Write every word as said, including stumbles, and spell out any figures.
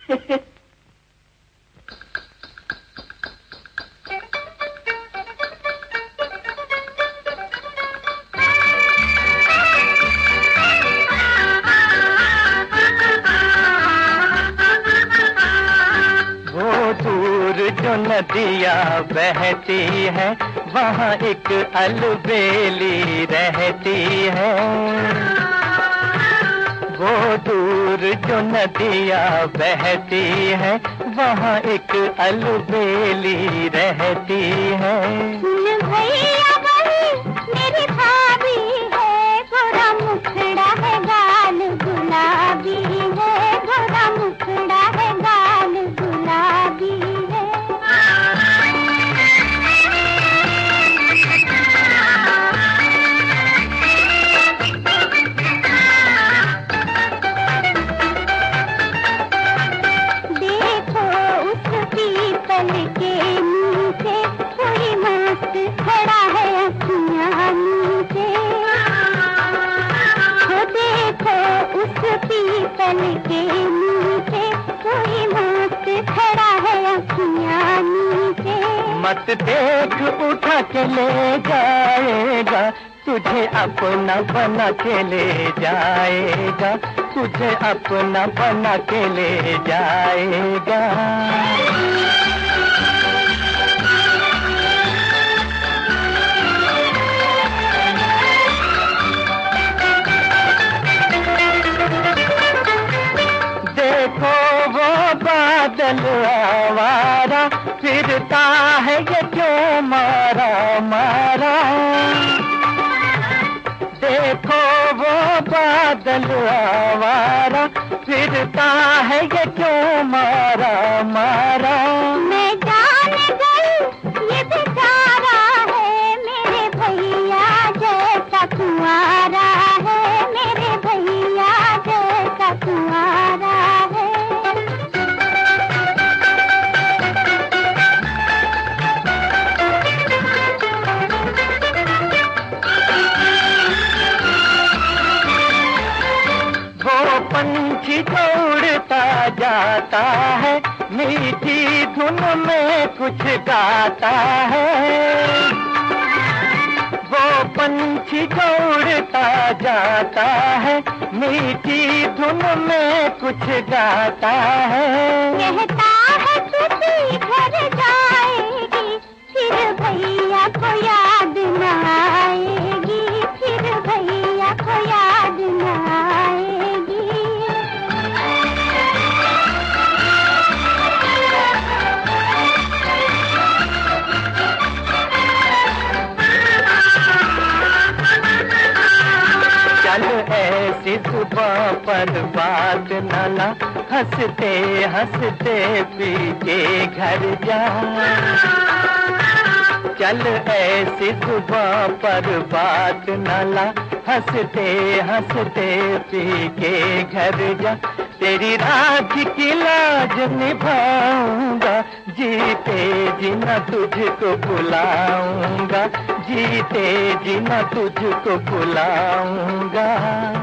जो नदियाँ बहती है वहाँ एक अलबेली रहती है। वो दूर जो नदियाँ बहती है वहाँ एक अलबेली रहती है। भैया वही मेरी भाभी है, गोरा मुखड़ा है गाल गुलाबी है, गोरा मुखड़ा है गाल गुलाबी है। देखो उस पीपल के नीचे कोई मस्त खड़ा है अखियाँ नीचे। तो देखो उस पीपल के नीचे कोई मस्त खड़ा है अखियाँ नीचे। मत देख उठा के ले जाएगा, तुझे अपना बना के ले जाएगा, तुझे अपना बना के ले जाएगा। देखो वो बादल आवारा फिरता है ये क्यों मारा मारा। देखो वो बादल आवारा फिरता है ये क्यों मारा मारा। मैं जान गई ये बेचारा है मेरे भैया जैसा कुंवारा है, मेरे भैया जैसा कुंवारा है। पंछी दौड़ता जाता है, मीठी धुन में कुछ गाता है। वो पंछी दौड़ता जाता है, मीठी धुन में कुछ गाता है। कहता है किसी घर जाएगी, फिर भैया को याद न आएगी, फिर भैया को याद न आएगी। चल ऐसी सुबह पर बात न ला, हंसते हंसते पी के घर जा। चल ऐसी सुबह पर बात न ला, हंसते हंसते पी के घर जा। तेरी रात की लाज निभाऊंगा, जीते जी न तुझको बुलाऊंगा, जीते जी न तुझको बुलाऊंगा।